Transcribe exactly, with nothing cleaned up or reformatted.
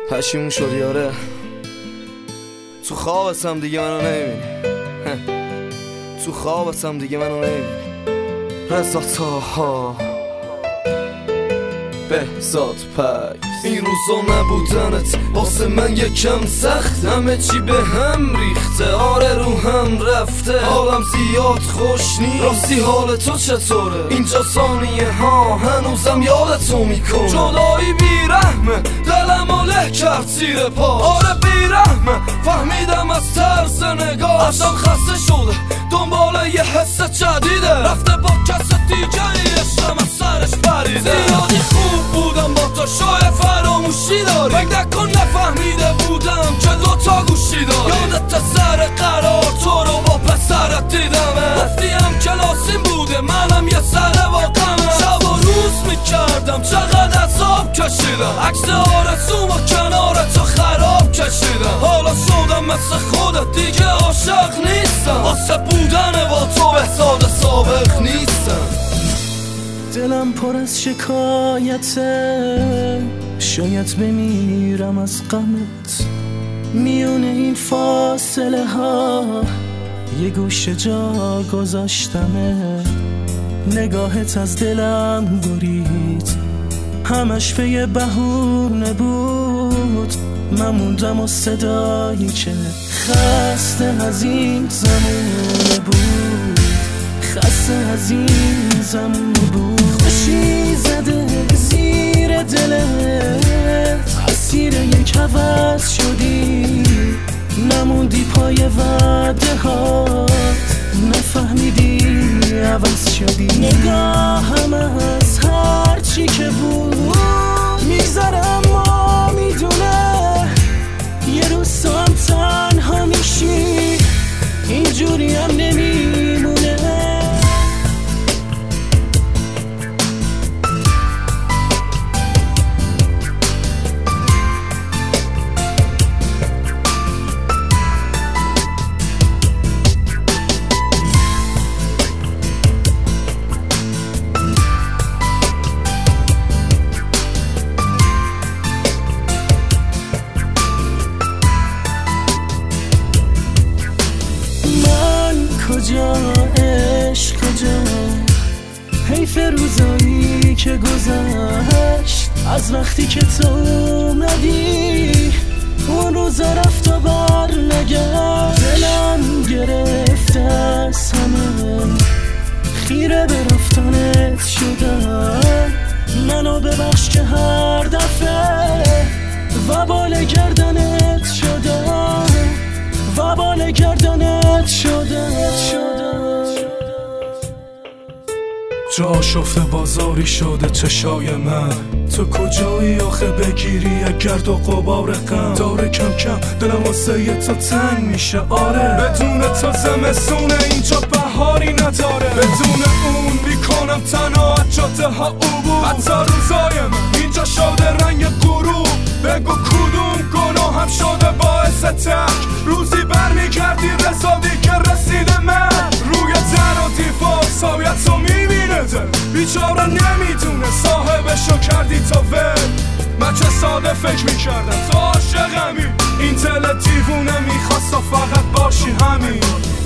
پشیمون شدی آره، تو خوابتم دیگه منو نمیبینی، تو خوابتم دیگه منو نمیبینی. رضا طاها بهزاد پک. این روزا نبودنت واسه من یکم سخت، همه چی به هم ریخته، آره رو هم رفته، حالم زیاد خوش نیست، راستی حال تو چطوره؟ اینجا ثانیه ها هنوزم یادتو میکنه. جدایی بیرحمه دلمو له کرد زیر پا، آره بیرحمه فهمیدم از طرز نگاه، اصلا خسته شده دنبال یه حس جدیده، رفته با کس دیگه عشقم از سرش پریده. زیادی خوب بودم با تو شاید فراموشی داری، فکر نکن نفهمیده بودم که دوتا گوشی داری. یادت سر قرار تو رو با پسرت دیدمه، گفتیم کلاسیم بوده منم یه سر واقعمه، شب و روز میکردم چقدر عذاب کشیدم، عکس آرزوم و کنار تو خراب کشیدم، حالا شدم مثل خودت دیگه عاشق نیستم، واسه بودن با تو بهزاد سابق نیستم. دلم پر از شکایته، شاید بمیرم از غمت، میونه این فاصله ها یه گوشه جا گذاشتمه، نگاهت از دلم برید، همش به یه بهونه بود، من موندم و صدایی که خسته از این زمونه بود، خسته از این زمونه بود. خوشی زده زیر دلت، اسیر یک هوس شدی، نموندی پای وعده هات، نفهمیدی عوض شدی. نگاهم از هر چی که بود میگذره اما میدونه یه روز تو هم تنها میشی، اینجوری هم نمیمونه. کجا عشق کجا، حیف روزایی که گذشت از وقتی که تو اومدی، اون روزا رفت و بر نگشت، دلم گرفته از همه، خیره به رفتنت شدم، منو ببخش که هر دفعه وبال گردنت شدم، وبال گردنت شدم. جا شفته بازاری شده چشای من، تو کجایی آخه بگیری گرد و غبار غم، داره کم کم دلم واسه یه تو تنگ میشه، آره بدون تو زمستونه اینجا بهاری نداره، بدون اون میکنم تنها از جاده ها عبور، حتی روزای من اینجا شده رنگ غروب، بگو کدوم گناه هم شده باعث تک روزی برمیگردی رضایی که رسیده من، روی در و دیوار سایت رو میبینه دل، بیچاره نمیدونه صاحبشو کردی تا ول، من چه ساده فکر میکردم تو عاشقمی، این دل دیوونه میخواست فقط باشی همین.